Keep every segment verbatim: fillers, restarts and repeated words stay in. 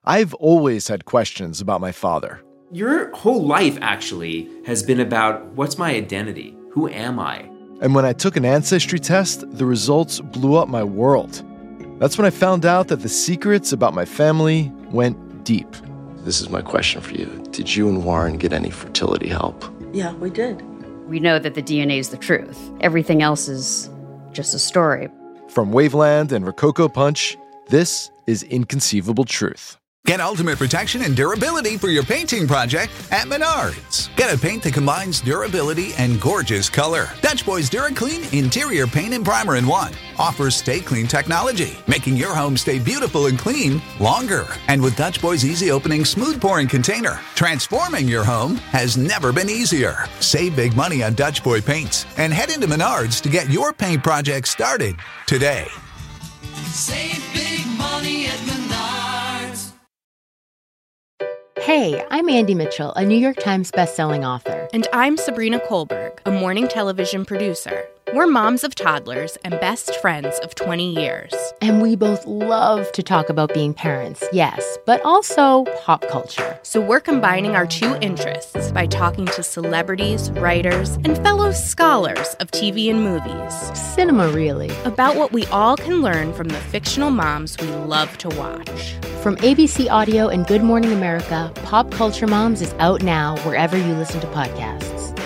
I've always had questions about my father. Your whole life, actually, has been about what's my identity? Who am I? And when I took an ancestry test, the results blew up my world. That's when I found out that the secrets about my family went deep. This is my question for you. Did you and Warren get any fertility help? Yeah, we did. We know that the D N A is the truth. Everything else is just a story. From Waveland and Rococo Punch, this is Inconceivable Truth. Get ultimate protection and durability for your painting project at Menards. Get a paint that combines durability and gorgeous color. Dutch Boy's DuraClean Interior Paint and Primer in one offers Stay Clean technology, making your home stay beautiful and clean longer. And with Dutch Boy's easy opening, smooth pouring container, transforming your home has never been easier. Save big money on Dutch Boy paints and head into Menards to get your paint project started today. Save big money at Menards. Hey, I'm Andy Mitchell, a New York Times bestselling author. And I'm Sabrina Kohlberg, a morning television producer. We're moms of toddlers and best friends of twenty years. And we both love to talk about being parents, yes, but also pop culture. So we're combining our two interests by talking to celebrities, writers, and fellow scholars of T V and movies. Cinema, really. About what we all can learn from the fictional moms we love to watch. From A B C Audio and Good Morning America, Pop Culture Moms is out now wherever you listen to podcasts.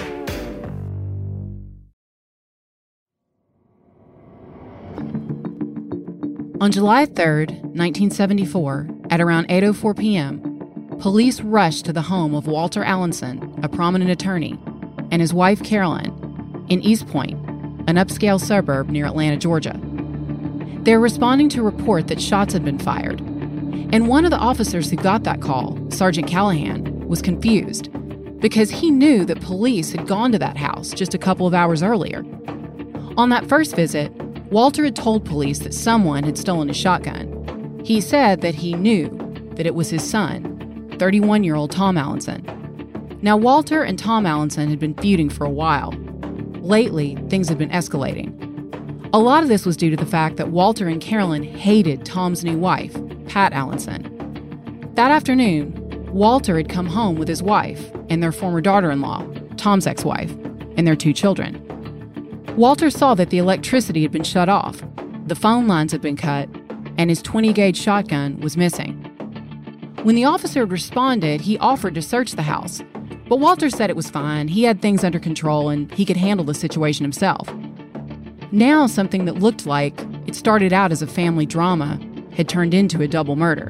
On July third, nineteen seventy-four, at around eight oh four p.m., police rushed to the home of Walter Allenson, a prominent attorney, and his wife Carolyn, in East Point, an upscale suburb near Atlanta, Georgia. They were responding to a report that shots had been fired, and one of the officers who got that call, Sergeant Callahan, was confused because he knew that police had gone to that house just a couple of hours earlier. On that first visit, Walter had told police that someone had stolen his shotgun. He said that he knew that it was his son, thirty-one-year-old Tom Allenson. Now, Walter and Tom Allenson had been feuding for a while. Lately, things had been escalating. A lot of this was due to the fact that Walter and Carolyn hated Tom's new wife, Pat Allenson. That afternoon, Walter had come home with his wife and their former daughter-in-law, Tom's ex-wife, and their two children. Walter saw that the electricity had been shut off, the phone lines had been cut, and his twenty-gauge shotgun was missing. When the officer had responded, he offered to search the house, but Walter said it was fine, he had things under control, and he could handle the situation himself. Now something that looked like it started out as a family drama had turned into a double murder.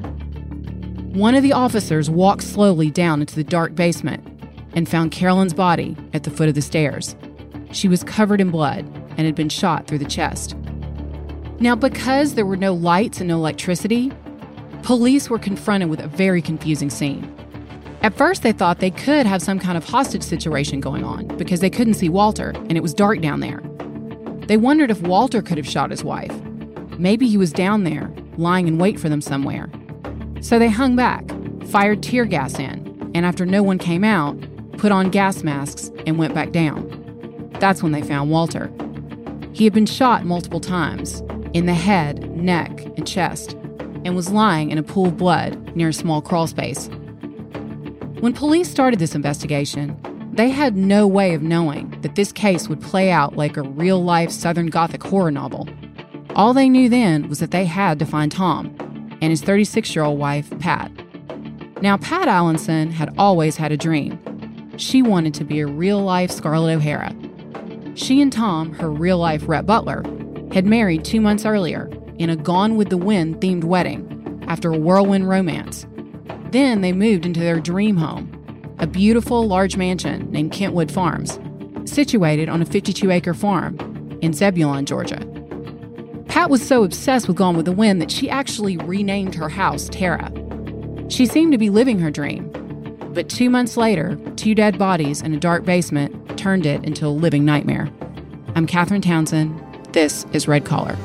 One of the officers walked slowly down into the dark basement and found Carolyn's body at the foot of the stairs. She was covered in blood and had been shot through the chest. Now, because there were no lights and no electricity, police were confronted with a very confusing scene. At first, they thought they could have some kind of hostage situation going on because they couldn't see Walter and it was dark down there. They wondered if Walter could have shot his wife. Maybe he was down there, lying in wait for them somewhere. So they hung back, fired tear gas in, and after no one came out, put on gas masks and went back down. That's when they found Walter. He had been shot multiple times, in the head, neck, and chest, and was lying in a pool of blood near a small crawl space. When police started this investigation, they had no way of knowing that this case would play out like a real-life Southern Gothic horror novel. All they knew then was that they had to find Tom and his thirty-six-year-old wife, Pat. Now, Pat Allenson had always had a dream. She wanted to be a real-life Scarlett O'Hara. She and Tom, her real-life Rhett Butler, had married two months earlier in a Gone with the Wind themed wedding after a whirlwind romance. Then they moved into their dream home, a beautiful large mansion named Kentwood Farms, situated on a fifty-two acre farm in Zebulon, Georgia. Pat was so obsessed with Gone with the Wind that she actually renamed her house Tara. She seemed to be living her dream, but two months later, two dead bodies in a dark basement turned it into a living nightmare. I'm Catherine Townsend. This is Red Collar.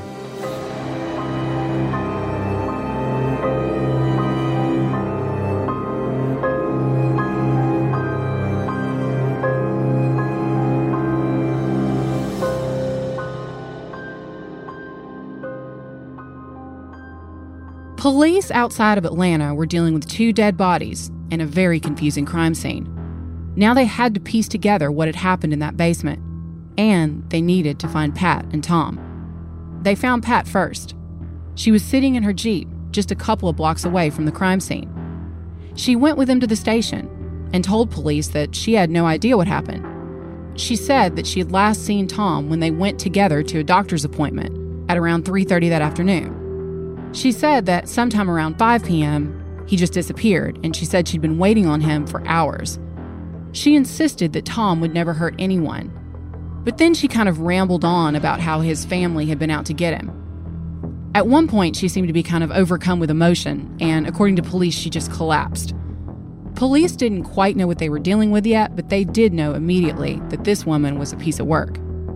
Police outside of Atlanta were dealing with two dead bodies and a very confusing crime scene. Now they had to piece together what had happened in that basement, and they needed to find Pat and Tom. They found Pat first. She was sitting in her Jeep just a couple of blocks away from the crime scene. She went with them to the station and told police that she had no idea what happened. She said that she had last seen Tom when they went together to a doctor's appointment at around three thirty that afternoon. She said that sometime around five p.m., he just disappeared, and she said she'd been waiting on him for hours. She insisted that Tom would never hurt anyone. But then she kind of rambled on about how his family had been out to get him. At one point, she seemed to be kind of overcome with emotion, and according to police, she just collapsed. Police didn't quite know what they were dealing with yet, but they did know immediately that this woman was a piece of work.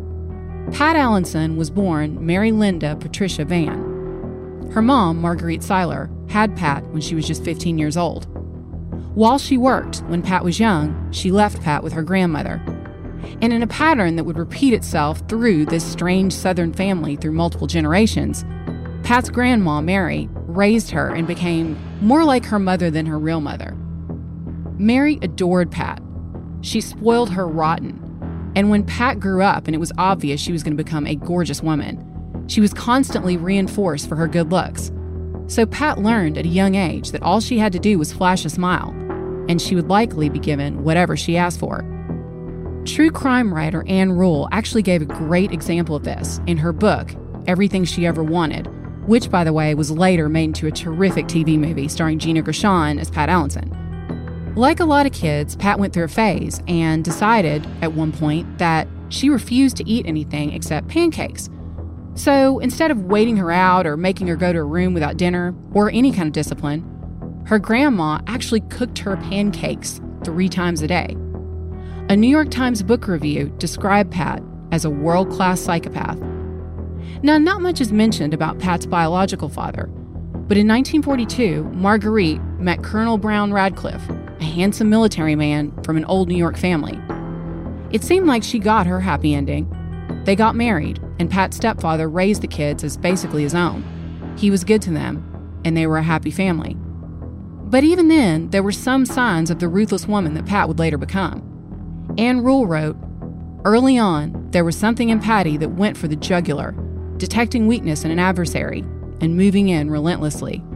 Pat Allinson was born Mary Linda Patricia Vann. Her mom, Marguerite Seiler, had Pat when she was just fifteen years old. While she worked, when Pat was young, she left Pat with her grandmother. And in a pattern that would repeat itself through this strange Southern family through multiple generations, Pat's grandma, Mary, raised her and became more like her mother than her real mother. Mary adored Pat. She spoiled her rotten. And when Pat grew up and it was obvious she was going to become a gorgeous woman, she was constantly reinforced for her good looks. So Pat learned at a young age that all she had to do was flash a smile, and she would likely be given whatever she asked for. True crime writer Ann Rule actually gave a great example of this in her book, Everything She Ever Wanted, which, by the way, was later made into a terrific T V movie starring Gina Gershon as Pat Allinson. Like a lot of kids, Pat went through a phase and decided at one point that she refused to eat anything except pancakes. So instead of waiting her out or making her go to her room without dinner or any kind of discipline, her grandma actually cooked her pancakes three times a day. A New York Times book review described Pat as a world-class psychopath. Now, not much is mentioned about Pat's biological father, but in nineteen forty-two, Marguerite met Colonel Brown Radcliffe, a handsome military man from an old New York family. It seemed like she got her happy ending. They got married, and Pat's stepfather raised the kids as basically his own. He was good to them, and they were a happy family. But even then, there were some signs of the ruthless woman that Pat would later become. Ann Rule wrote, "Early on, there was something in Patty that went for the jugular, detecting weakness in an adversary and moving in relentlessly."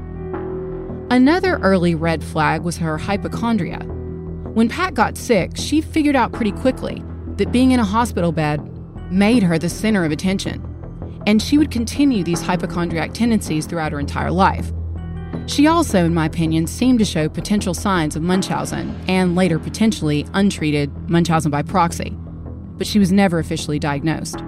Another early red flag was her hypochondria. When Pat got sick, she figured out pretty quickly that being in a hospital bed made her the center of attention, and she would continue these hypochondriac tendencies throughout her entire life. She also, in my opinion, seemed to show potential signs of Munchausen and later potentially untreated Munchausen by proxy, but she was never officially diagnosed.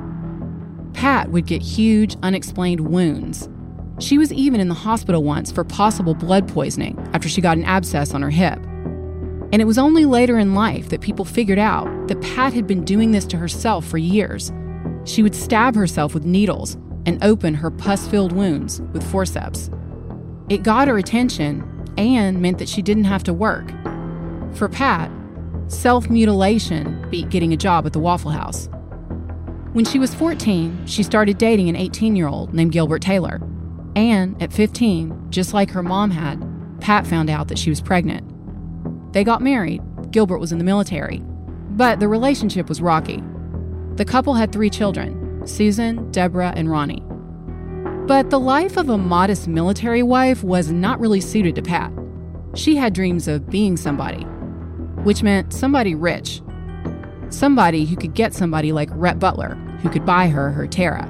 Pat would get huge, unexplained wounds. She was even in the hospital once for possible blood poisoning after she got an abscess on her hip. And it was only later in life that people figured out that Pat had been doing this to herself for years. She would stab herself with needles and open her pus-filled wounds with forceps. It got her attention and meant that she didn't have to work. For Pat, self-mutilation beat getting a job at the Waffle House. When she was fourteen, she started dating an eighteen-year-old named Gilbert Taylor. And at fifteen, just like her mom had, Pat found out that she was pregnant. They got married. Gilbert was in the military. But the relationship was rocky. The couple had three children, Susan, Deborah, and Ronnie. But the life of a modest military wife was not really suited to Pat. She had dreams of being somebody, which meant somebody rich. Somebody who could get somebody like Rhett Butler, who could buy her her Tara.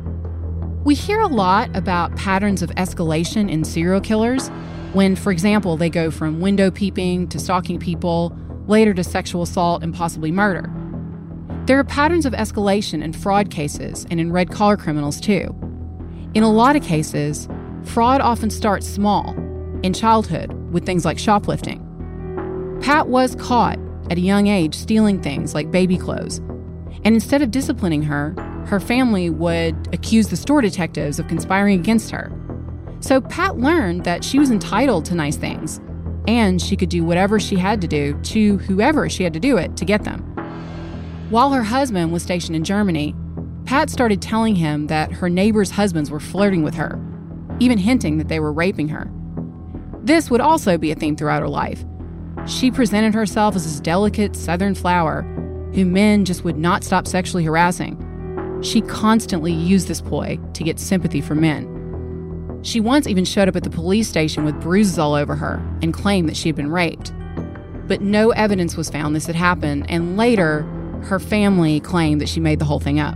We hear a lot about patterns of escalation in serial killers when, for example, they go from window peeping to stalking people, later to sexual assault and possibly murder. There are patterns of escalation in fraud cases and in red-collar criminals too. In a lot of cases, fraud often starts small, in childhood, with things like shoplifting. Pat was caught at a young age stealing things like baby clothes, and instead of disciplining her, her family would accuse the store detectives of conspiring against her. So Pat learned that she was entitled to nice things, and she could do whatever she had to do to whoever she had to do it to get them. While her husband was stationed in Germany, Pat started telling him that her neighbors' husbands were flirting with her, even hinting that they were raping her. This would also be a theme throughout her life. She presented herself as this delicate Southern flower who men just would not stop sexually harassing. She constantly used this ploy to get sympathy from men. She once even showed up at the police station with bruises all over her and claimed that she had been raped. But no evidence was found this had happened, and later, her family claimed that she made the whole thing up.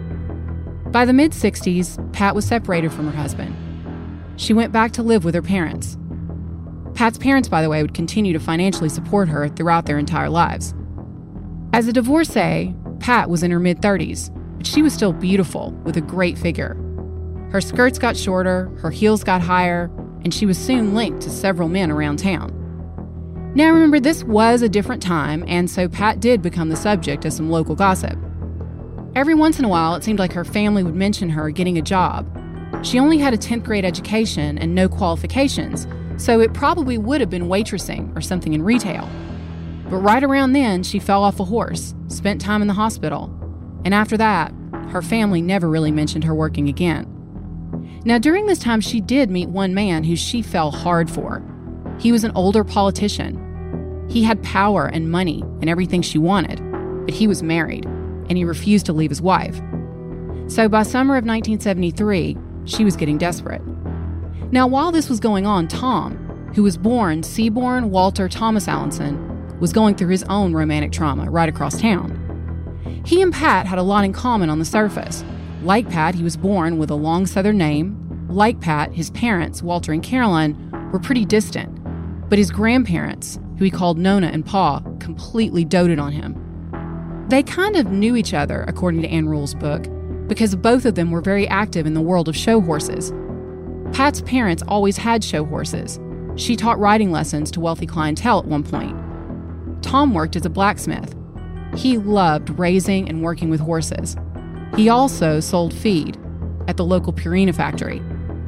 By the mid-sixties, Pat was separated from her husband. She went back to live with her parents. Pat's parents, by the way, would continue to financially support her throughout their entire lives. As a divorcee, Pat was in her mid-thirties, but she was still beautiful with a great figure. Her skirts got shorter, her heels got higher, and she was soon linked to several men around town. Now remember, this was a different time, and so Pat did become the subject of some local gossip. Every once in a while, it seemed like her family would mention her getting a job. She only had a tenth grade education and no qualifications, so it probably would have been waitressing or something in retail. But right around then, she fell off a horse, spent time in the hospital, and after that, her family never really mentioned her working again. Now, during this time, she did meet one man who she fell hard for. He was an older politician. He had power and money and everything she wanted, but he was married, and he refused to leave his wife. So by summer of nineteen seventy-three, she was getting desperate. Now, while this was going on, Tom, who was born Seaborn Walter Thomas Allenson, was going through his own romantic trauma right across town. He and Pat had a lot in common on the surface. Like Pat, he was born with a long Southern name. Like Pat, his parents, Walter and Carolyn, were pretty distant. But his grandparents, who he called Nona and Pa, completely doted on him. They kind of knew each other, according to Ann Rule's book, because both of them were very active in the world of show horses. Pat's parents always had show horses. She taught riding lessons to wealthy clientele at one point. Tom worked as a blacksmith. He loved raising and working with horses. He also sold feed at the local Purina factory.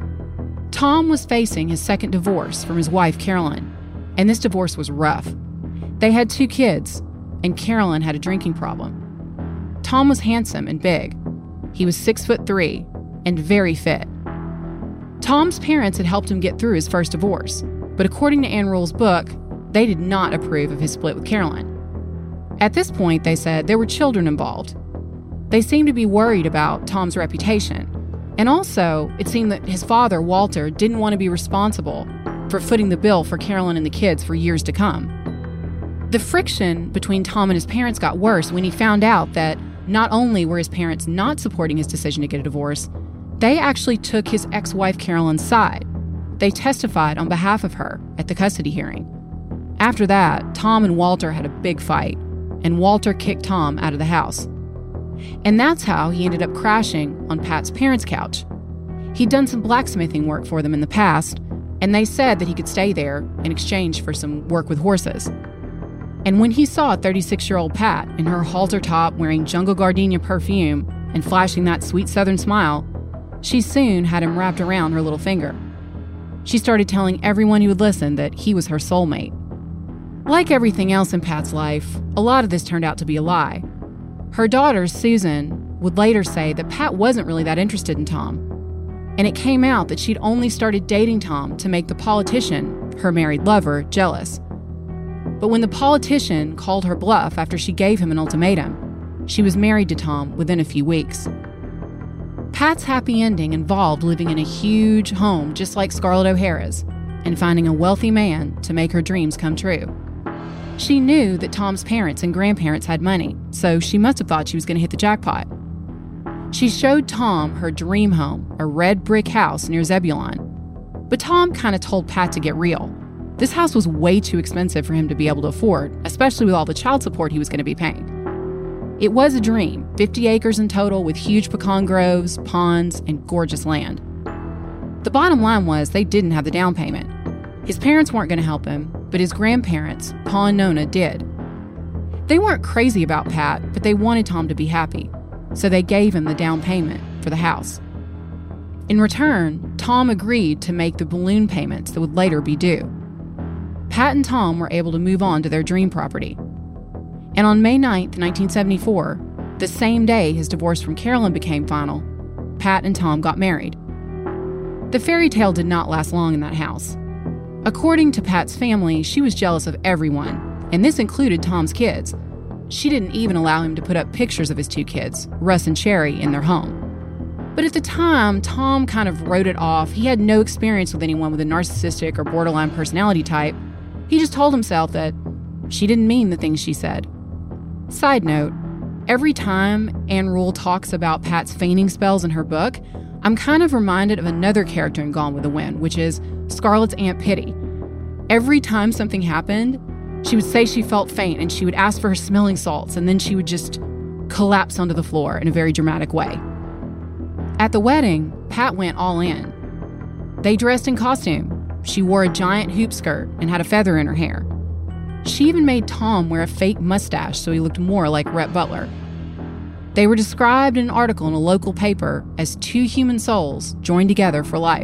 Tom was facing his second divorce from his wife, Carolyn, and this divorce was rough. They had two kids, and Carolyn had a drinking problem. Tom was handsome and big. He was six foot three and very fit. Tom's parents had helped him get through his first divorce, but according to Ann Rule's book, they did not approve of his split with Carolyn. At this point, they said there were children involved. They seemed to be worried about Tom's reputation. And also, it seemed that his father, Walter, didn't want to be responsible for footing the bill for Carolyn and the kids for years to come. The friction between Tom and his parents got worse when he found out that not only were his parents not supporting his decision to get a divorce, they actually took his ex-wife Carolyn's side. They testified on behalf of her at the custody hearing. After that, Tom and Walter had a big fight, and Walter kicked Tom out of the house. And that's how he ended up crashing on Pat's parents' couch. He'd done some blacksmithing work for them in the past, and they said that he could stay there in exchange for some work with horses. And when he saw thirty-six-year-old Pat in her halter top wearing Jungle Gardenia perfume and flashing that sweet Southern smile, she soon had him wrapped around her little finger. She started telling everyone who would listen that he was her soulmate. Like everything else in Pat's life, a lot of this turned out to be a lie. Her daughter, Susan, would later say that Pat wasn't really that interested in Tom. And it came out that she'd only started dating Tom to make the politician, her married lover, jealous. But when the politician called her bluff after she gave him an ultimatum, she was married to Tom within a few weeks. Pat's happy ending involved living in a huge home just like Scarlett O'Hara's and finding a wealthy man to make her dreams come true. She knew that Tom's parents and grandparents had money, so she must have thought she was going to hit the jackpot. She showed Tom her dream home, a red brick house near Zebulon. But Tom kind of told Pat to get real. This house was way too expensive for him to be able to afford, especially with all the child support he was going to be paying. It was a dream, fifty acres in total with huge pecan groves, ponds, and gorgeous land. The bottom line was they didn't have the down payment. His parents weren't going to help him, but his grandparents, Pa and Nona, did. They weren't crazy about Pat, but they wanted Tom to be happy, so they gave him the down payment for the house. In return, Tom agreed to make the balloon payments that would later be due. Pat and Tom were able to move on to their dream property. And on May ninth, nineteen seventy-four, the same day his divorce from Carolyn became final, Pat and Tom got married. The fairy tale did not last long in that house. According to Pat's family, she was jealous of everyone, and this included Tom's kids. She didn't even allow him to put up pictures of his two kids, Russ and Cherry, in their home. But at the time, Tom kind of wrote it off. He had no experience with anyone with a narcissistic or borderline personality type. He just told himself that she didn't mean the things she said. Side note, every time Ann Rule talks about Pat's feigning spells in her book, I'm kind of reminded of another character in Gone with the Wind, which is Scarlett's Aunt Pitty. Every time something happened, she would say she felt faint and she would ask for her smelling salts, and then she would just collapse onto the floor in a very dramatic way. At the wedding, Pat went all in. They dressed in costume. She wore a giant hoop skirt and had a feather in her hair. She even made Tom wear a fake mustache so he looked more like Rhett Butler. They were described in an article in a local paper as two human souls joined together for life.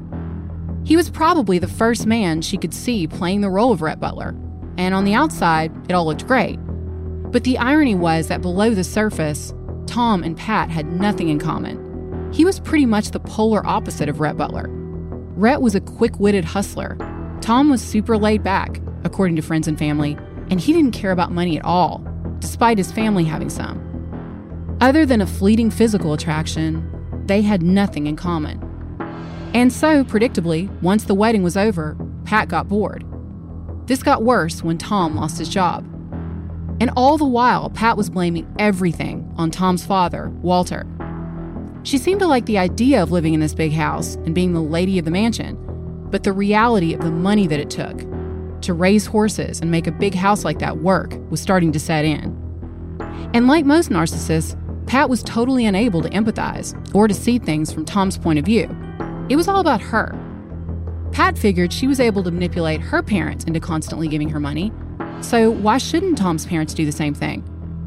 He was probably the first man she could see playing the role of Rhett Butler, and on the outside, it all looked great. But the irony was that below the surface, Tom and Pat had nothing in common. He was pretty much the polar opposite of Rhett Butler. Rhett was a quick-witted hustler. Tom was super laid back, according to friends and family, and he didn't care about money at all, despite his family having some. Other than a fleeting physical attraction, they had nothing in common. And so, predictably, once the wedding was over, Pat got bored. This got worse when Tom lost his job. And all the while, Pat was blaming everything on Tom's father, Walter. She seemed to like the idea of living in this big house and being the lady of the mansion, but the reality of the money that it took to raise horses and make a big house like that work was starting to set in. And like most narcissists, Pat was totally unable to empathize or to see things from Tom's point of view. It was all about her. Pat figured she was able to manipulate her parents into constantly giving her money, so why shouldn't Tom's parents do the same thing?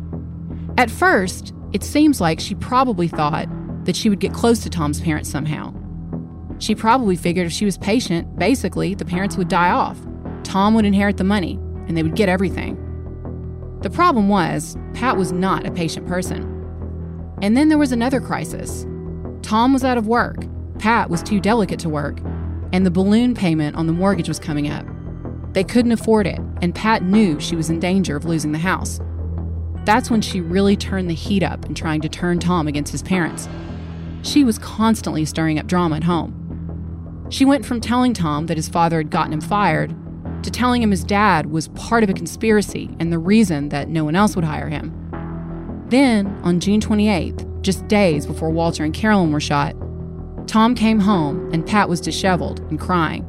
At first, it seems like she probably thought that she would get close to Tom's parents somehow. She probably figured if she was patient, basically, the parents would die off. Tom would inherit the money, and they would get everything. The problem was, Pat was not a patient person. And then there was another crisis. Tom was out of work, Pat was too delicate to work, and the balloon payment on the mortgage was coming up. They couldn't afford it, and Pat knew she was in danger of losing the house. That's when she really turned the heat up in trying to turn Tom against his parents. She was constantly stirring up drama at home. She went from telling Tom that his father had gotten him fired to telling him his dad was part of a conspiracy and the reason that no one else would hire him. Then, on June twenty-eighth, just days before Walter and Carolyn were shot, Tom came home and Pat was disheveled and crying.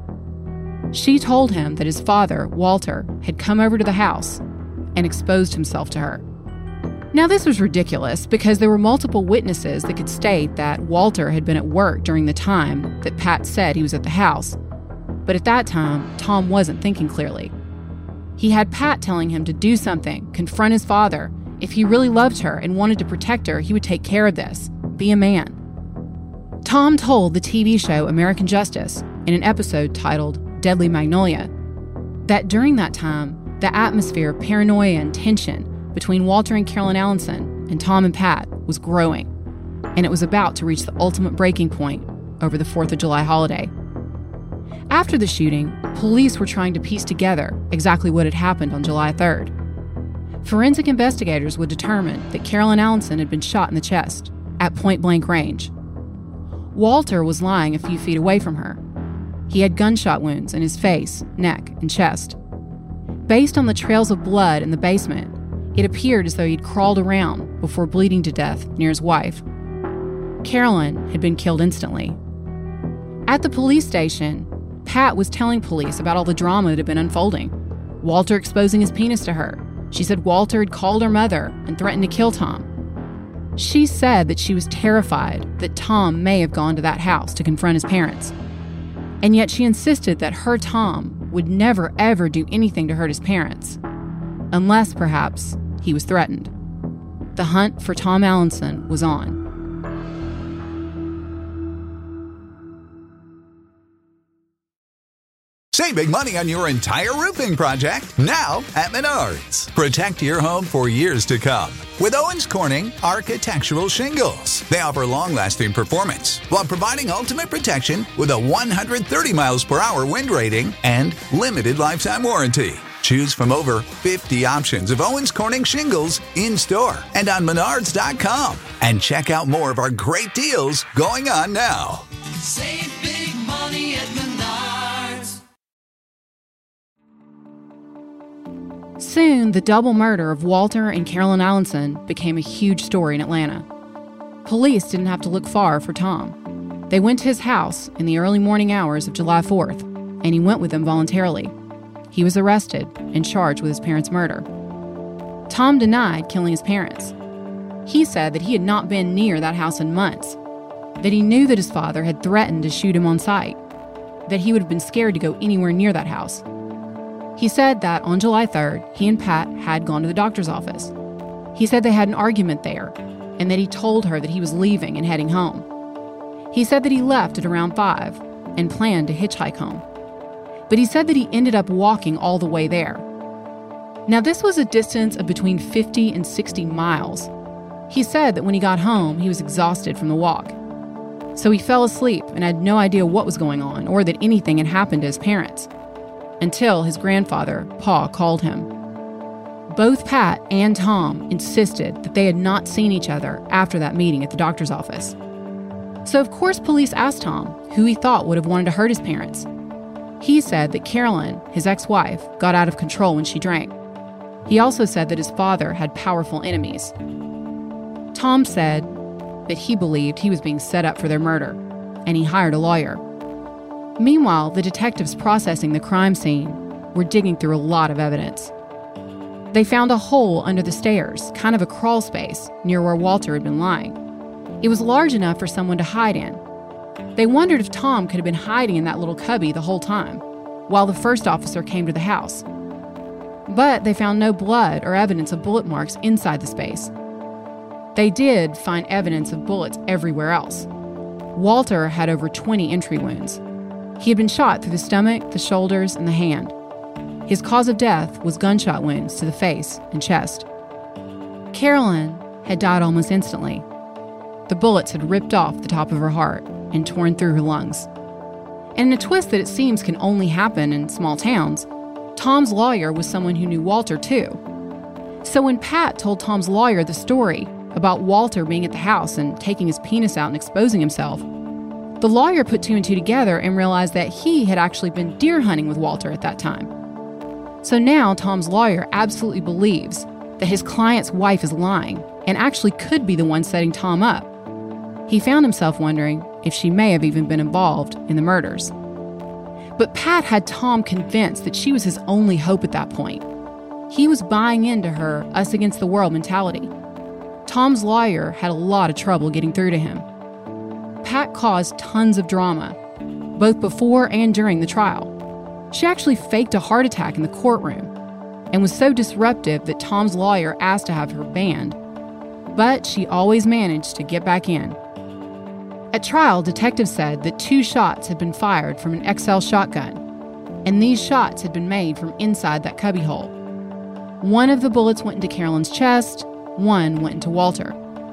She told him that his father, Walter, had come over to the house and exposed himself to her. Now, this was ridiculous because there were multiple witnesses that could state that Walter had been at work during the time that Pat said he was at the house. But at that time, Tom wasn't thinking clearly. He had Pat telling him to do something, confront his father. If he really loved her and wanted to protect her, he would take care of this. Be a man. Tom told the T V show American Justice in an episode titled Deadly Magnolia that during that time, the atmosphere of paranoia and tension between Walter and Carolyn Allenson and Tom and Pat was growing, and it was about to reach the ultimate breaking point over the fourth of July holiday. After the shooting, police were trying to piece together exactly what had happened on July third. Forensic investigators would determine that Carolyn Allenson had been shot in the chest at point-blank range. Walter was lying a few feet away from her. He had gunshot wounds in his face, neck, and chest. Based on the trails of blood in the basement, it appeared as though he'd crawled around before bleeding to death near his wife. Carolyn had been killed instantly. At the police station, Pat was telling police about all the drama that had been unfolding. Walter exposing his penis to her. She said Walter had called her mother and threatened to kill Tom. She said that she was terrified that Tom may have gone to that house to confront his parents. And yet she insisted that her Tom would never ever do anything to hurt his parents, unless perhaps he was threatened. The hunt for Tom Allenson was on. Save big money on your entire roofing project now at Menards. Protect your home for years to come with Owens Corning Architectural Shingles. They offer long-lasting performance while providing ultimate protection with a one hundred thirty miles per hour wind rating and limited lifetime warranty. Choose from over fifty options of Owens Corning shingles in-store and on menards dot com. And check out more of our great deals going on now. Save big money at Menards. Soon, the double murder of Walter and Carolyn Allenson became a huge story in Atlanta. Police didn't have to look far for Tom. They went to his house in the early morning hours of July fourth, and he went with them voluntarily. He was arrested and charged with his parents' murder. Tom denied killing his parents. He said that he had not been near that house in months, that he knew that his father had threatened to shoot him on sight, that he would have been scared to go anywhere near that house. He said that on July third, he and Pat had gone to the doctor's office. He said they had an argument there, and that he told her that he was leaving and heading home. He said that he left at around five and planned to hitchhike home. But he said that he ended up walking all the way there. Now, this was a distance of between fifty and sixty miles. He said that when he got home, he was exhausted from the walk. So he fell asleep and had no idea what was going on or that anything had happened to his parents, until his grandfather, Pa, called him. Both Pat and Tom insisted that they had not seen each other after that meeting at the doctor's office. So of course police asked Tom who he thought would have wanted to hurt his parents. He said that Carolyn, his ex-wife, got out of control when she drank. He also said that his father had powerful enemies. Tom said that he believed he was being set up for their murder, and he hired a lawyer. Meanwhile, the detectives processing the crime scene were digging through a lot of evidence. They found a hole under the stairs, kind of a crawl space, near where Walter had been lying. It was large enough for someone to hide in. They wondered if Tom could have been hiding in that little cubby the whole time, while the first officer came to the house. But they found no blood or evidence of bullet marks inside the space. They did find evidence of bullets everywhere else. Walter had over twenty entry wounds. He had been shot through the stomach, the shoulders, and the hand. His cause of death was gunshot wounds to the face and chest. Carolyn had died almost instantly. The bullets had ripped off the top of her heart and torn through her lungs. And in a twist that it seems can only happen in small towns, Tom's lawyer was someone who knew Walter too. So when Pat told Tom's lawyer the story about Walter being at the house and taking his penis out and exposing himself, the lawyer put two and two together and realized that he had actually been deer hunting with Walter at that time. So now Tom's lawyer absolutely believes that his client's wife is lying and actually could be the one setting Tom up. He found himself wondering if she may have even been involved in the murders. But Pat had Tom convinced that she was his only hope at that point. He was buying into her us against the world mentality. Tom's lawyer had a lot of trouble getting through to him. Pat caused tons of drama, both before and during the trial. She actually faked a heart attack in the courtroom and was so disruptive that Tom's lawyer asked to have her banned. But she always managed to get back in. At trial, detectives said that two shots had been fired from an X L shotgun, and these shots had been made from inside that cubbyhole. One of the bullets went into Carolyn's chest, one went into Walter.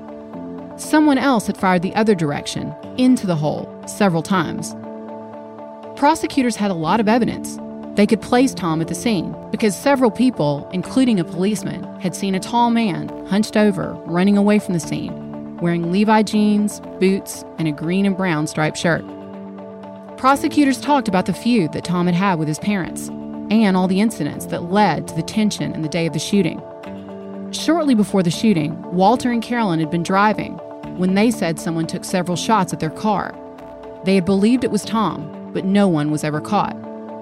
Someone else had fired the other direction, into the hole, several times. Prosecutors had a lot of evidence. They could place Tom at the scene because several people, including a policeman, had seen a tall man, hunched over, running away from the scene, wearing Levi jeans, boots, and a green and brown striped shirt. Prosecutors talked about the feud that Tom had had with his parents and all the incidents that led to the tension in the day of the shooting. Shortly before the shooting, Walter and Carolyn had been driving when they said someone took several shots at their car. They had believed it was Tom, but no one was ever caught.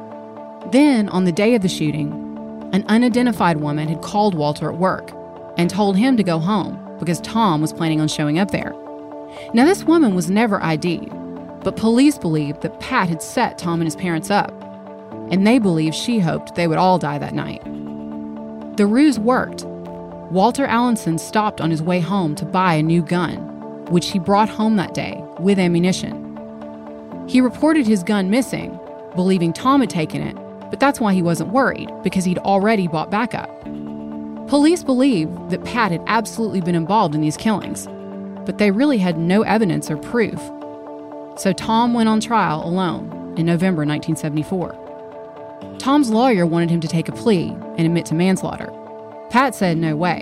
Then, on the day of the shooting, an unidentified woman had called Walter at work and told him to go home because Tom was planning on showing up there. Now, this woman was never I D'd, but police believed that Pat had set Tom and his parents up, and they believed she hoped they would all die that night. The ruse worked. Walter Allenson stopped on his way home to buy a new gun, which he brought home that day with ammunition. He reported his gun missing, believing Tom had taken it, but that's why he wasn't worried, because he'd already bought backup. Police believed that Pat had absolutely been involved in these killings, but they really had no evidence or proof. So Tom went on trial alone in November nineteen seventy-four. Tom's lawyer wanted him to take a plea and admit to manslaughter. Pat said no way.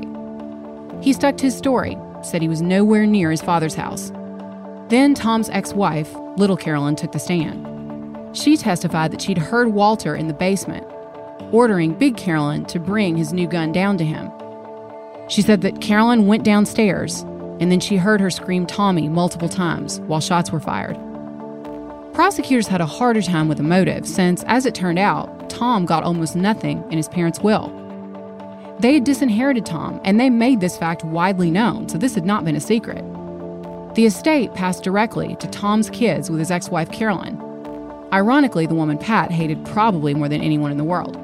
He stuck to his story, said he was nowhere near his father's house. Then Tom's ex-wife, Little Carolyn, took the stand. She testified that she'd heard Walter in the basement, ordering Big Carolyn to bring his new gun down to him. She said that Carolyn went downstairs, and then she heard her scream Tommy multiple times while shots were fired. Prosecutors had a harder time with the motive since, as it turned out, Tom got almost nothing in his parents' will. They had disinherited Tom, and they made this fact widely known, so this had not been a secret. The estate passed directly to Tom's kids with his ex-wife Carolyn. Ironically, the woman Pat hated probably more than anyone in the world.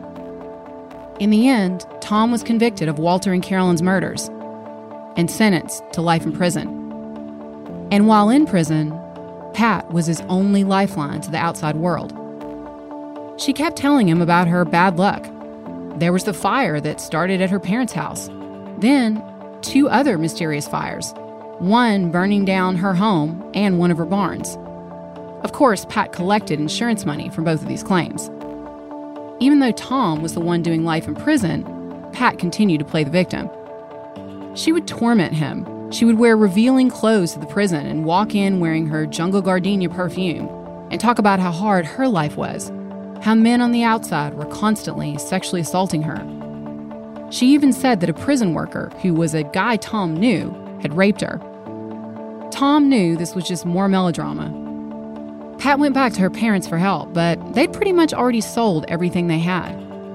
In the end, Tom was convicted of Walter and Carolyn's murders and sentenced to life in prison. And while in prison, Pat was his only lifeline to the outside world. She kept telling him about her bad luck. There was the fire that started at her parents' house. Then, two other mysterious fires, one burning down her home and one of her barns. Of course, Pat collected insurance money from both of these claims. Even though Tom was the one doing life in prison, Pat continued to play the victim. She would torment him. She would wear revealing clothes to the prison and walk in wearing her Jungle Gardenia perfume and talk about how hard her life was, how men on the outside were constantly sexually assaulting her. She even said that a prison worker, who was a guy Tom knew, had raped her. Tom knew this was just more melodrama. Pat went back to her parents for help, but they'd pretty much already sold everything they had.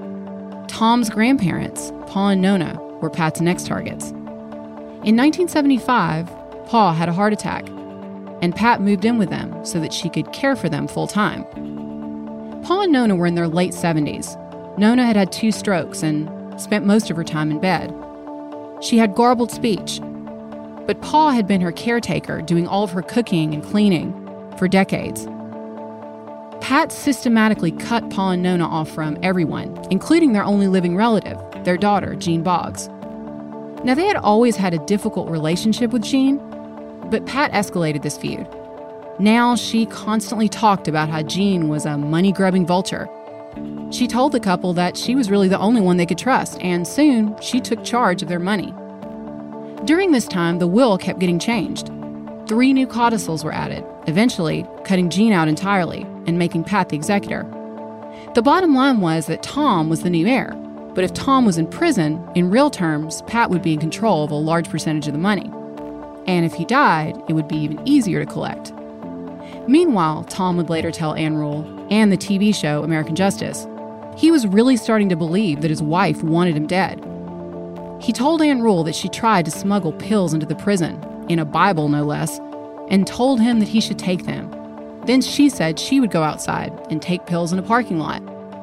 Tom's grandparents, Pa and Nona, were Pat's next targets. In nineteen seventy-five, Pa had a heart attack, and Pat moved in with them so that she could care for them full-time. Pa and Nona were in their late seventies. Nona had had two strokes and spent most of her time in bed. She had garbled speech, but Pa had been her caretaker, doing all of her cooking and cleaning for decades. Pat systematically cut Pa and Nona off from everyone, including their only living relative, their daughter, Jean Boggs. Now, they had always had a difficult relationship with Jean, but Pat escalated this feud. Now she constantly talked about how Jean was a money-grubbing vulture. She told the couple that she was really the only one they could trust, and soon she took charge of their money. During this time, the will kept getting changed. Three new codicils were added, eventually cutting Jean out entirely and making Pat the executor. The bottom line was that Tom was the new heir, but if Tom was in prison, in real terms, Pat would be in control of a large percentage of the money. And if he died, it would be even easier to collect. Meanwhile, Tom would later tell Ann Rule and the T V show American Justice, he was really starting to believe that his wife wanted him dead. He told Ann Rule that she tried to smuggle pills into the prison, in a Bible no less, and told him that he should take them. Then she said she would go outside and take pills in a parking lot.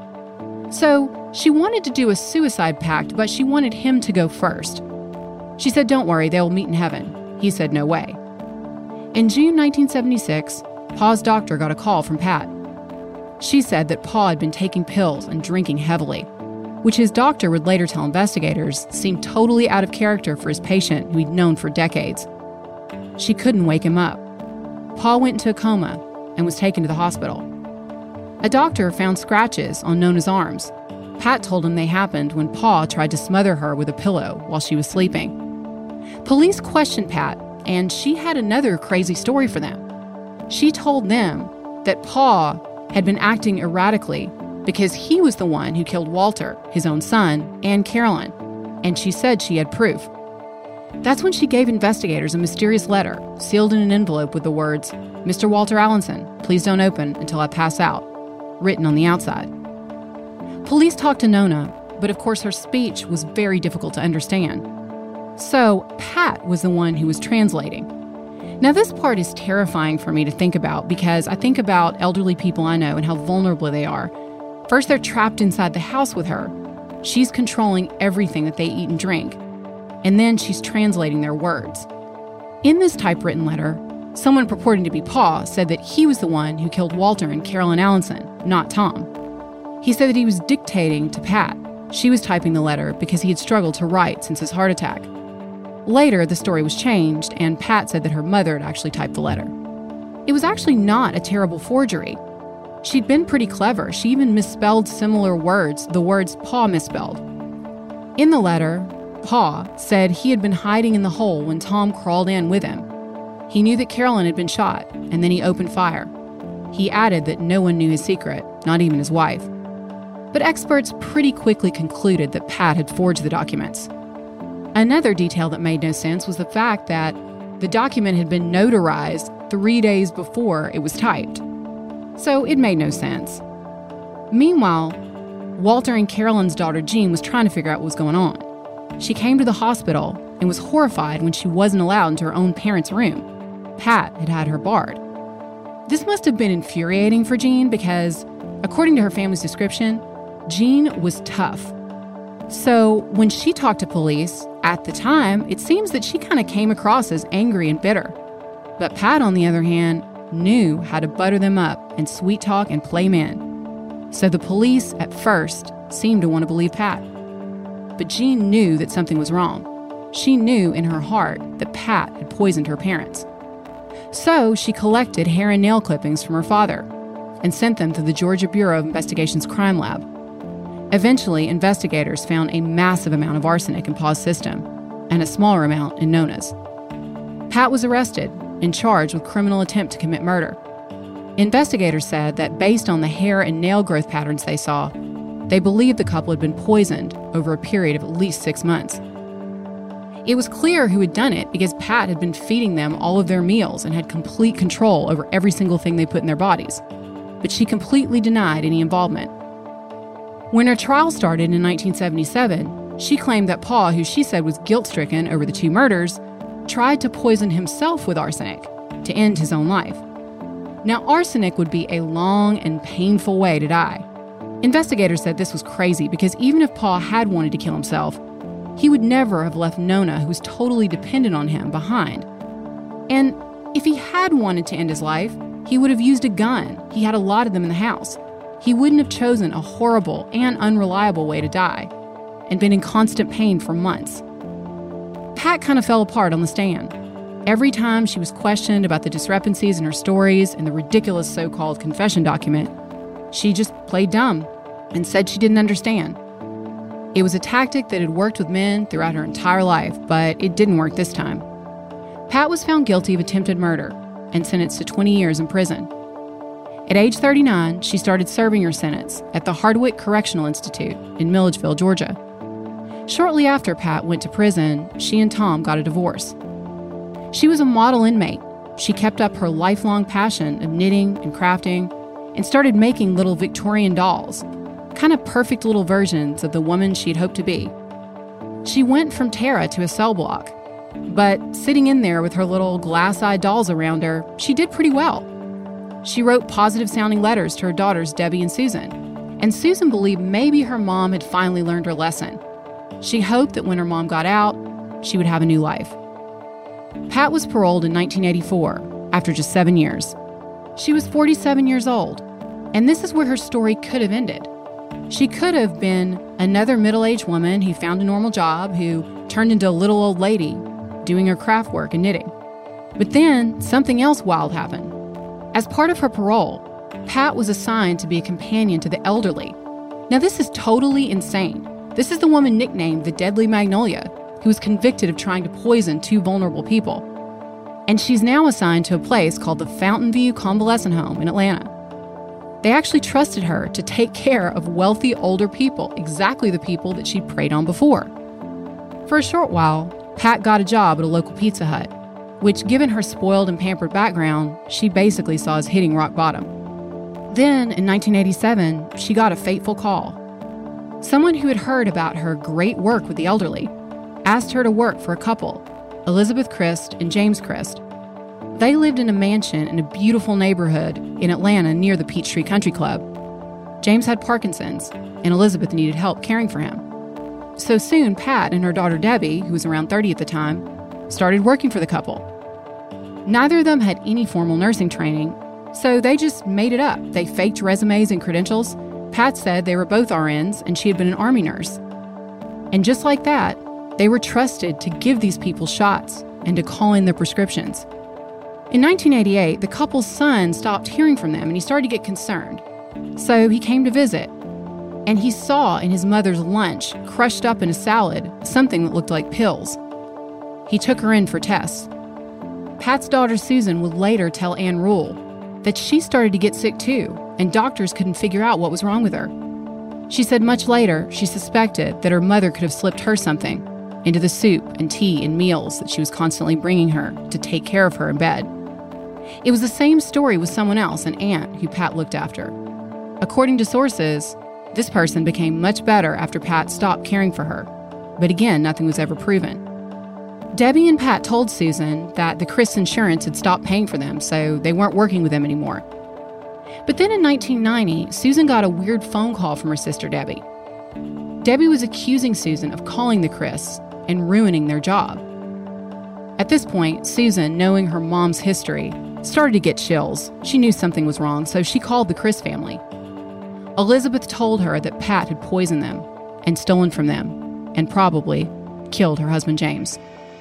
So she wanted to do a suicide pact, but she wanted him to go first. She said, "Don't worry, they will meet in heaven." He said, "No way." In June nineteen seventy-six, Pa's doctor got a call from Pat. She said that Pa had been taking pills and drinking heavily, which his doctor would later tell investigators seemed totally out of character for his patient who he'd known for decades. She couldn't wake him up. Pa went into a coma and was taken to the hospital. A doctor found scratches on Nona's arms. Pat told him they happened when Pa tried to smother her with a pillow while she was sleeping. Police questioned Pat, and she had another crazy story for them. She told them that Pa had been acting erratically because he was the one who killed Walter, his own son, and Carolyn, and she said she had proof. That's when she gave investigators a mysterious letter, sealed in an envelope with the words, "Mister Walter Allenson, please don't open until I pass out," written on the outside. Police talked to Nona, but of course her speech was very difficult to understand. So Pat was the one who was translating. Now this part is terrifying for me to think about because I think about elderly people I know and how vulnerable they are. First, they're trapped inside the house with her. She's controlling everything that they eat and drink. And then she's translating their words. In this typewritten letter, someone purporting to be Pa said that he was the one who killed Walter and Carolyn Allenson. not Tom. He said that he was dictating to Pat. She was typing the letter because he had struggled to write since his heart attack. Later, the story was changed, and Pat said that her mother had actually typed the letter. It was actually not a terrible forgery. She'd been pretty clever. She even misspelled similar words, the words Pa misspelled. In the letter, Pa said he had been hiding in the hole when Tom crawled in with him. He knew that Carolyn had been shot, and then he opened fire. He added that no one knew his secret, not even his wife. But experts pretty quickly concluded that Pat had forged the documents. Another detail that made no sense was the fact that the document had been notarized three days before it was typed. So it made no sense. Meanwhile, Walter and Carolyn's daughter Jean was trying to figure out what was going on. She came to the hospital and was horrified when she wasn't allowed into her own parents' room. Pat had had her barred. This must have been infuriating for Jean because, according to her family's description, Jean was tough. So when she talked to police, at the time, it seems that she kind of came across as angry and bitter. But Pat, on the other hand, knew how to butter them up and sweet talk and play men. So the police, at first, seemed to want to believe Pat. But Jean knew that something was wrong. She knew in her heart that Pat had poisoned her parents. So she collected hair and nail clippings from her father and sent them to the Georgia Bureau of Investigation's crime lab. Eventually, investigators found a massive amount of arsenic in Pa's system and a smaller amount in Nona's. Pat was arrested and charged with criminal attempt to commit murder. Investigators said that based on the hair and nail growth patterns they saw, they believed the couple had been poisoned over a period of at least six months. It was clear who had done it because Pat had been feeding them all of their meals and had complete control over every single thing they put in their bodies. But she completely denied any involvement. When her trial started in nineteen seventy-seven, she claimed that Pa, who she said was guilt-stricken over the two murders, tried to poison himself with arsenic to end his own life. Now, arsenic would be a long and painful way to die. Investigators said this was crazy because even if Pa had wanted to kill himself, he would never have left Nona, who was totally dependent on him, behind. And if he had wanted to end his life, he would have used a gun. He had a lot of them in the house. He wouldn't have chosen a horrible and unreliable way to die and been in constant pain for months. Pat kind of fell apart on the stand. Every time she was questioned about the discrepancies in her stories and the ridiculous so-called confession document, she just played dumb and said she didn't understand. It was a tactic that had worked with men throughout her entire life, but it didn't work this time. Pat was found guilty of attempted murder and sentenced to twenty years in prison. At age thirty-nine, she started serving her sentence at the Hardwick Correctional Institute in Milledgeville, Georgia. Shortly after Pat went to prison, she and Tom got a divorce. She was a model inmate. She kept up her lifelong passion of knitting and crafting and started making little Victorian dolls, kind of perfect little versions of the woman she'd hoped to be. She went from Tara to a cell block, but sitting in there with her little glass-eyed dolls around her, she did pretty well. She wrote positive-sounding letters to her daughters, Debbie and Susan, and Susan believed maybe her mom had finally learned her lesson. She hoped that when her mom got out, she would have a new life. Pat was paroled in nineteen eighty-four, after just seven years. She was forty-seven years old, and this is where her story could have ended. She could have been another middle-aged woman who found a normal job, who turned into a little old lady doing her craft work and knitting. But then, something else wild happened. As part of her parole, Pat was assigned to be a companion to the elderly. Now, this is totally insane. This is the woman nicknamed the Deadly Magnolia, who was convicted of trying to poison two vulnerable people. And she's now assigned to a place called the Fountain View Convalescent Home in Atlanta. They actually trusted her to take care of wealthy older people, exactly the people that she'd preyed on before. For a short while, Pat got a job at a local Pizza Hut, which, given her spoiled and pampered background, she basically saw as hitting rock bottom. Then, in nineteen eighty-seven, she got a fateful call. Someone who had heard about her great work with the elderly asked her to work for a couple, Elizabeth Christ and James Christ. They lived in a mansion in a beautiful neighborhood in Atlanta near the Peachtree Country Club. James had Parkinson's, and Elizabeth needed help caring for him. So soon, Pat and her daughter Debbie, who was around thirty at the time, started working for the couple. Neither of them had any formal nursing training, So they just made it up. They faked resumes and credentials. Pat said they were both R Ns and she had been an Army nurse. And just like that, they were trusted to give these people shots and to call in their prescriptions. In nineteen eighty-eight, the couple's son stopped hearing from them and he started to get concerned. So he came to visit, and he saw in his mother's lunch, crushed up in a salad, something that looked like pills. He took her in for tests. Pat's daughter Susan would later tell Ann Rule that she started to get sick too, and doctors couldn't figure out what was wrong with her. She said much later she suspected that her mother could have slipped her something into the soup and tea and meals that she was constantly bringing her to take care of her in bed. It was the same story with someone else, an aunt who Pat looked after. According to sources, this person became much better after Pat stopped caring for her. But again, nothing was ever proven. Debbie and Pat told Susan that the Criss Insurance had stopped paying for them, so they weren't working with them anymore. But then in nineteen ninety, Susan got a weird phone call from her sister Debbie. Debbie was accusing Susan of calling the Criss and ruining their job. At this point, Susan, knowing her mom's history, started to get chills. She knew something was wrong, so she called the Criss family. Elizabeth told her that Pat had poisoned them and stolen from them and probably killed her husband James.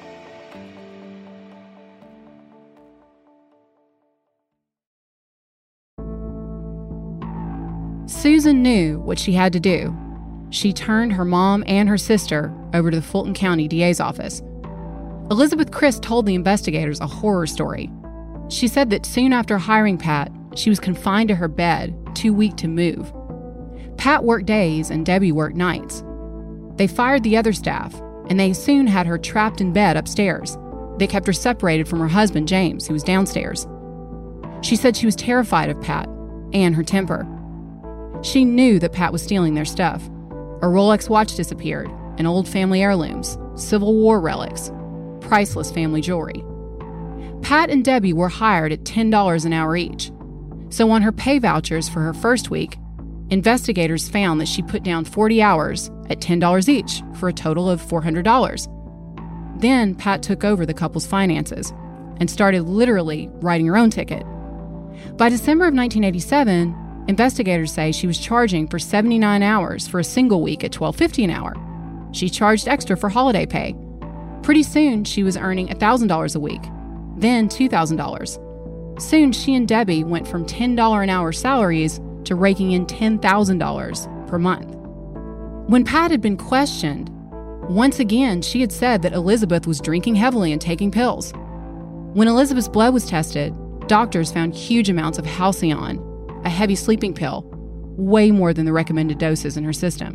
Susan knew what she had to do. She turned her mom and her sister over to the Fulton County D A's office. Elizabeth Criss told the investigators a horror story. She said that soon after hiring Pat, she was confined to her bed, too weak to move. Pat worked days and Debbie worked nights. They fired the other staff, and they soon had her trapped in bed upstairs. They kept her separated from her husband, James, who was downstairs. She said she was terrified of Pat and her temper. She knew that Pat was stealing their stuff. A Rolex watch disappeared, and old family heirlooms, Civil War relics, priceless family jewelry. Pat and Debbie were hired at ten dollars an hour each. So on her pay vouchers for her first week, investigators found that she put down forty hours at ten dollars each for a total of four hundred dollars. Then Pat took over the couple's finances and started literally writing her own ticket. By December of nineteen eighty-seven, investigators say she was charging for seventy-nine hours for a single week at twelve fifty an hour. She charged extra for holiday pay. Pretty soon, she was earning one thousand dollars a week, then two thousand dollars. Soon, she and Debbie went from ten dollars an hour salaries to raking in ten thousand dollars per month. When Pat had been questioned, once again, she had said that Elizabeth was drinking heavily and taking pills. When Elizabeth's blood was tested, doctors found huge amounts of Halcyon, a heavy sleeping pill, way more than the recommended doses in her system.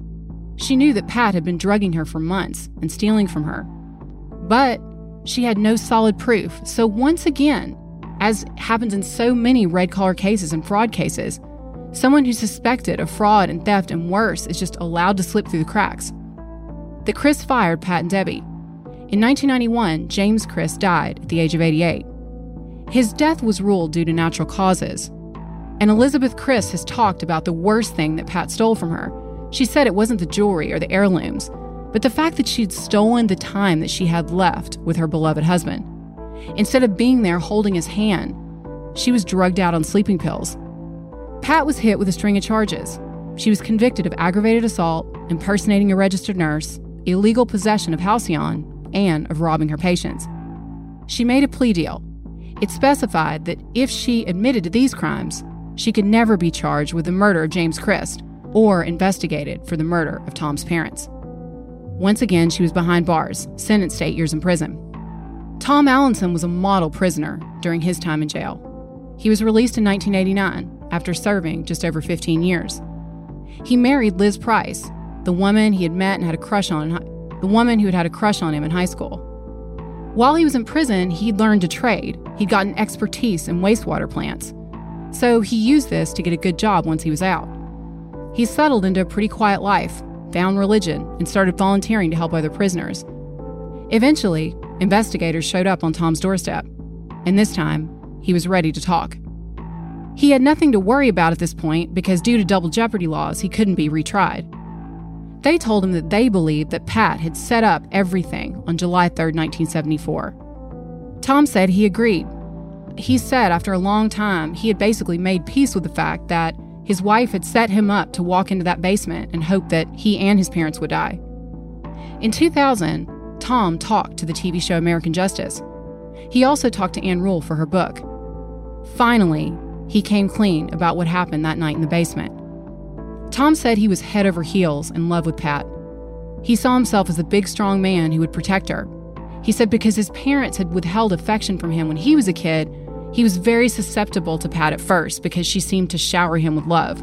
She knew that Pat had been drugging her for months and stealing from her. But she had no solid proof, so once again, as happens in so many red-collar cases and fraud cases, someone who's suspected of fraud and theft and worse is just allowed to slip through the cracks. The Criss fired Pat and Debbie. In nineteen ninety-one, James Criss died at the age of eighty-eight. His death was ruled due to natural causes. And Elizabeth Criss has talked about the worst thing that Pat stole from her. She said it wasn't the jewelry or the heirlooms, but the fact that she'd stolen the time that she had left with her beloved husband. Instead of being there holding his hand, she was drugged out on sleeping pills. Pat was hit with a string of charges. She was convicted of aggravated assault, impersonating a registered nurse, illegal possession of Halcyon, and of robbing her patients. She made a plea deal. It specified that if she admitted to these crimes, she could never be charged with the murder of James Criss or investigated for the murder of Tom's parents. Once again, she was behind bars, sentenced to eight years in prison. Tom Allenson was a model prisoner during his time in jail. He was released in nineteen eighty-nine after serving just over fifteen years. He married Liz Price, the woman he had met and had a crush on, the woman who had had a crush on him in high school. While he was in prison, he'd learned a trade. He'd gotten expertise in wastewater plants. So he used this to get a good job once he was out. He settled into a pretty quiet life, found religion, and started volunteering to help other prisoners. Eventually, investigators showed up on Tom's doorstep, and this time, he was ready to talk. He had nothing to worry about at this point because due to double jeopardy laws, he couldn't be retried. They told him that they believed that Pat had set up everything on July third, nineteen seventy-four. Tom said he agreed. he said after a long time, he had basically made peace with the fact that his wife had set him up to walk into that basement and hope that he and his parents would die. In two thousand, Tom talked to the T V show American Justice. He also talked to Ann Rule for her book. Finally, he came clean about what happened that night in the basement. Tom said he was head over heels in love with Pat. He saw himself as a big, strong man who would protect her. He said because his parents had withheld affection from him when he was a kid, he was very susceptible to Pat at first because she seemed to shower him with love.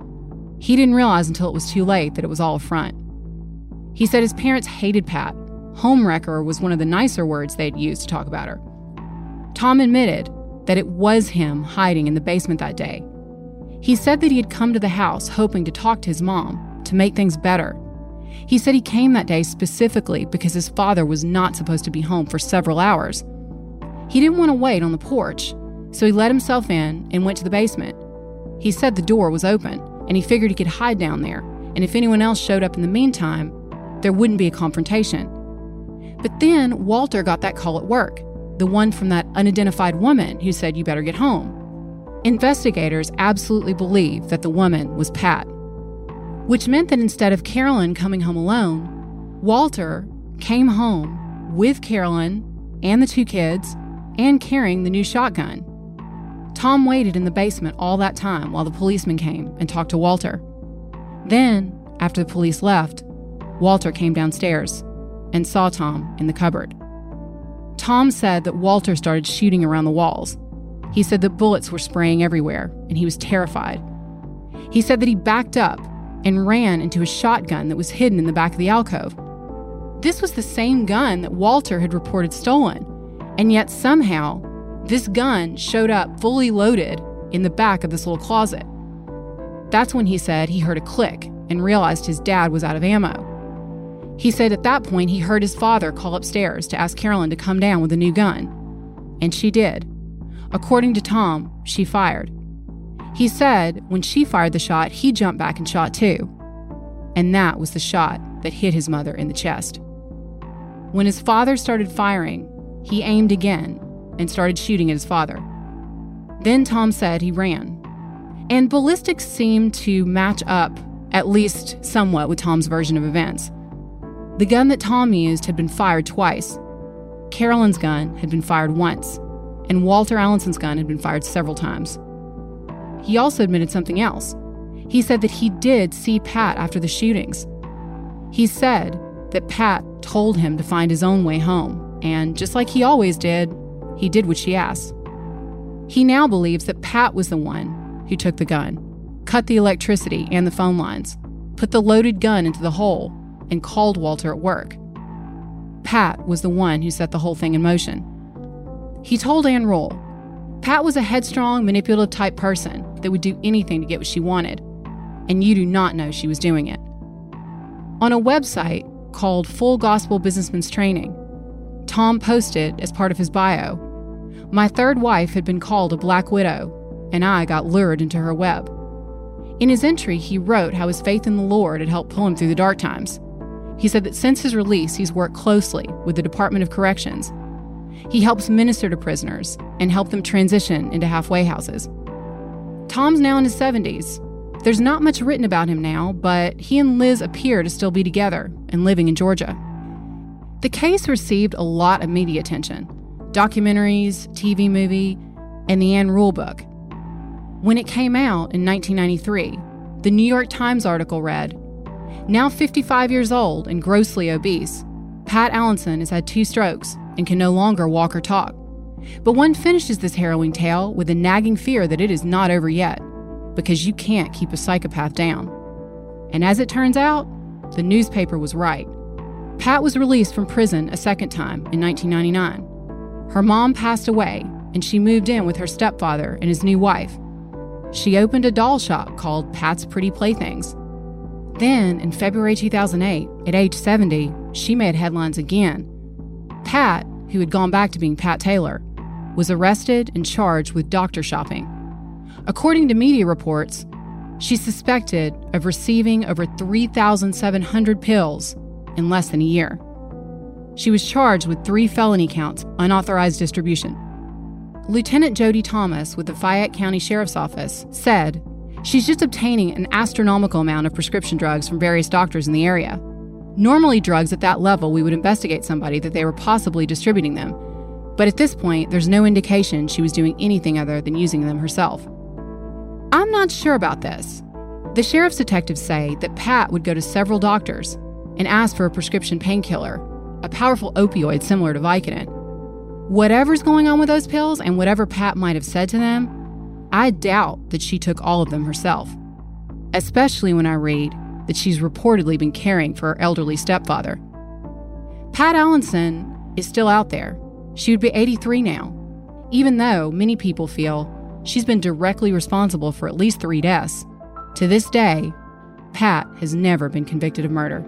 He didn't realize until it was too late that it was all a front. He said his parents hated Pat. Homewrecker was one of the nicer words they'd used to talk about her. Tom admitted that it was him hiding in the basement that day. He said that he had come to the house hoping to talk to his mom, to make things better. He said he came that day specifically because his father was not supposed to be home for several hours. He didn't want to wait on the porch, so he let himself in and went to the basement. He said the door was open, and he figured he could hide down there, and if anyone else showed up in the meantime, there wouldn't be a confrontation. But then Walter got that call at work, the one from that unidentified woman who said, "You better get home." Investigators absolutely believed that the woman was Pat, which meant that instead of Carolyn coming home alone, Walter came home with Carolyn and the two kids and carrying the new shotgun. Tom waited in the basement all that time while the policeman came and talked to Walter. Then, after the police left, Walter came downstairs and saw Tom in the cupboard. Tom said that Walter started shooting around the walls. He said that bullets were spraying everywhere, and he was terrified. He said that he backed up and ran into a shotgun that was hidden in the back of the alcove. This was the same gun that Walter had reported stolen, and yet somehow this gun showed up fully loaded in the back of this little closet. That's when he said he heard a click and realized his dad was out of ammo. He said at that point he heard his father call upstairs to ask Carolyn to come down with a new gun. And she did. According to Tom, she fired. He said when she fired the shot, he jumped back and shot too. And that was the shot that hit his mother in the chest. When his father started firing, he aimed again and started shooting at his father. Then Tom said he ran. And ballistics seemed to match up, at least somewhat, with Tom's version of events. The gun that Tom used had been fired twice. Carolyn's gun had been fired once, and Walter Allinson's gun had been fired several times. He also admitted something else. He said that he did see Pat after the shootings. He said that Pat told him to find his own way home, and just like he always did, he did what she asked. He now believes that Pat was the one who took the gun, cut the electricity and the phone lines, put the loaded gun into the hole, and called Walter at work. Pat was the one who set the whole thing in motion. He told Ann Rule, Pat was a headstrong, manipulative type person that would do anything to get what she wanted, and you do not know she was doing it. On a website called Full Gospel Businessman's Training, Tom posted as part of his bio, "My third wife had been called a black widow, and I got lured into her web." In his entry, he wrote how his faith in the Lord had helped pull him through the dark times. He said that since his release, he's worked closely with the Department of Corrections. He helps minister to prisoners and help them transition into halfway houses. Tom's now in his seventies. There's not much written about him now, but he and Liz appear to still be together and living in Georgia. The case received a lot of media attention. Documentaries, T V movie, and the Ann Rule book. When it came out in nineteen ninety-three, the New York Times article read, "Now fifty-five years old and grossly obese, Pat Allinson has had two strokes and can no longer walk or talk. But one finishes this harrowing tale with a nagging fear that it is not over yet, because you can't keep a psychopath down." And as it turns out, the newspaper was right. Pat was released from prison a second time in nineteen ninety-nine. Her mom passed away, and she moved in with her stepfather and his new wife. She opened a doll shop called Pat's Pretty Playthings. Then, in February two thousand eight, at age seventy, she made headlines again. Pat, who had gone back to being Pat Taylor, was arrested and charged with doctor shopping. According to media reports, she's suspected of receiving over three thousand seven hundred pills in less than a year. She was charged with three felony counts, unauthorized distribution. Lieutenant Jody Thomas with the Fayette County Sheriff's Office said she's just obtaining an astronomical amount of prescription drugs from various doctors in the area. Normally, drugs at that level, we would investigate somebody that they were possibly distributing them. But at this point, there's no indication she was doing anything other than using them herself. I'm not sure about this. The sheriff's detectives say that Pat would go to several doctors and ask for a prescription painkiller, a powerful opioid similar to Vicodin. Whatever's going on with those pills and whatever Pat might have said to them, I doubt that she took all of them herself, especially when I read that she's reportedly been caring for her elderly stepfather. Pat Allenson is still out there. She would be eighty-three now, even though many people feel she's been directly responsible for at least three deaths. To this day, Pat has never been convicted of murder.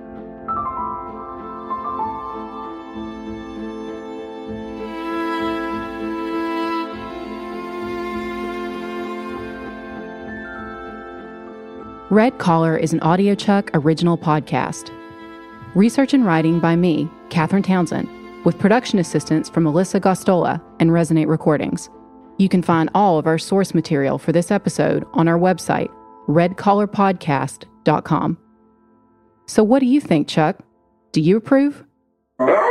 Red Collar is an AudioChuck original podcast. Research and writing by me, Katherine Townsend, with production assistance from Melissa Gostola and Resonate Recordings. You can find all of our source material for this episode on our website, red collar podcast dot com. So what do you think, Chuck? Do you approve?